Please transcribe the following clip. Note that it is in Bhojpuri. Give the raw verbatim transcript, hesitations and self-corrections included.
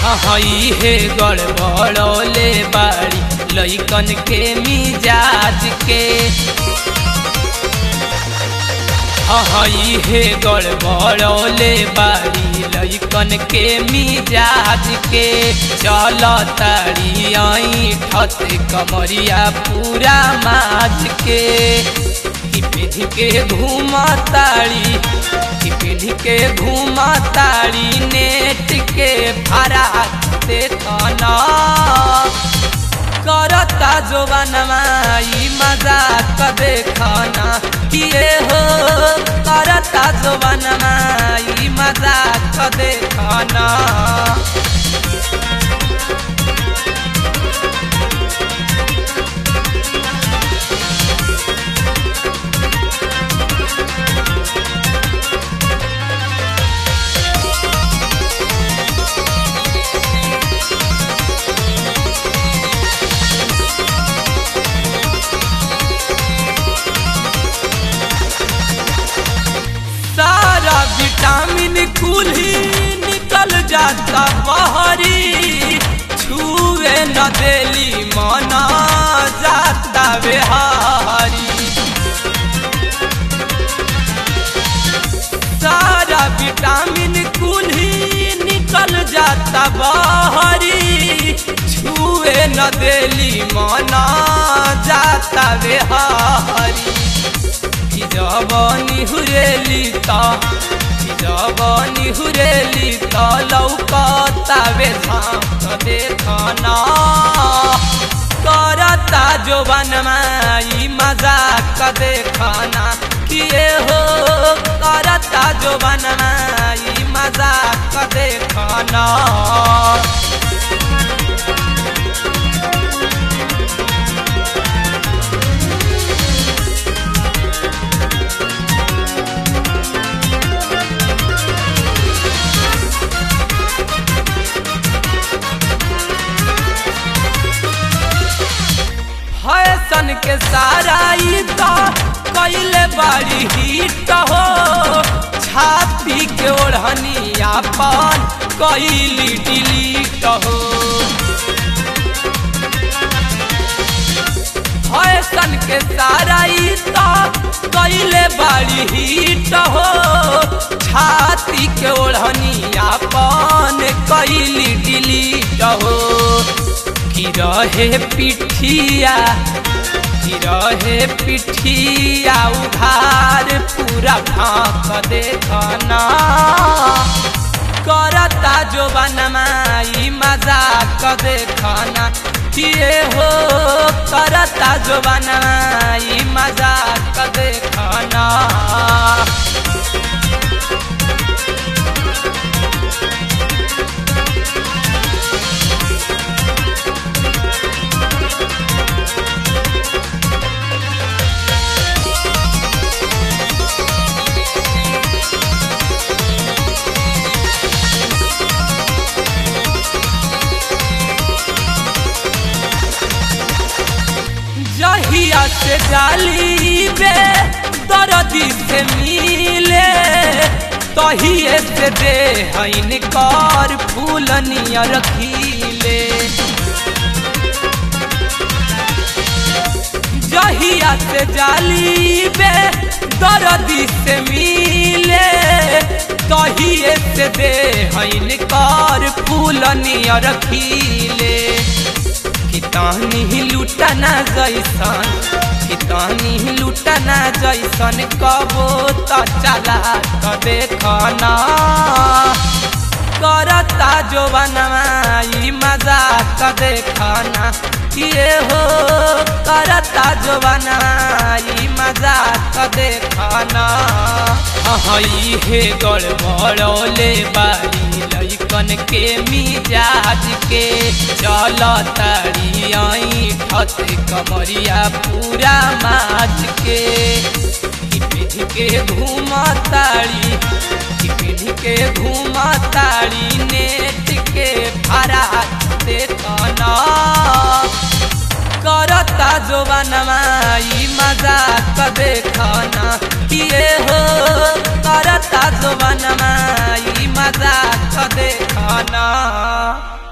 हई हे गड़बड़ौले बाड़ी लइकन के मिजाज के। हई हे गड़बड़ौले बाड़ी लइकन के मिजाज के। चल ताड़ी आई ठत कमरिया पूरा माज के। पीढ़ी के घूमा ताड़ी पीढ़ी के घूमा ताड़ी नेट के भाड़ा देखना। करता जोबानमा ई मजाक देखना किए हो। करता जोबानमा ई मजाक देखना। सारा विटामिन कुल्ही निकल जाता बहरी। छुए न देली मना जाता बेहारी। सारा विटामिन कुल्ही निकल जाता बहरी। छुए न देली मना जाता बेहारी। जवानी हुरेली ता जवानी हुरेली ता लौकता वे झांक देखना। करता जोबानमा ई मजाक देखना किए हो। करता जोबानमा ई मजाक देखना। फैशन के सारा ई तो कैले बड़ी हिट हो। छाती के ओढ़नी अपन कैली डिलीट हो। फैशन के सारा ई तो कैले बड़ी हिट हो। छाती के ओढ़नी अपन कैली डिलीट हो। की रहे पिठिया की रहे पिठिया उधार पूरा भांक देखना। करता जोबानमा ई मजाक देखना किए हो। करता जोबानमा ई मजाक देखना। जहिया से जाली बे दर्दी से मिले तहिए से दे हईन कर फूल नियर खिले। जहिया से जाली बे दर्दी से मिले तहिए से दे हईन कर फूल नियर खिले। कितानी लुटना जैसन कितानी लुटना जैसन कबो तो चला तो देखना। करता जोबानमा ई मजाक देखना किए हो। करता जोबानमा ई मजाक देखना। हई हे गड़बड़ौले बाड़ी लइकन के मिजाज के। चल ताड़ी आई ठत कमरिया पूरा माज के। पीढ़ी के घूमा ताड़ी पीढ़ी के घूमा ताड़ी नेट के भाड़ा देखना। करता जो बनवाई मजाक देखना ये हो करता जो बनवाई मजाक देखना।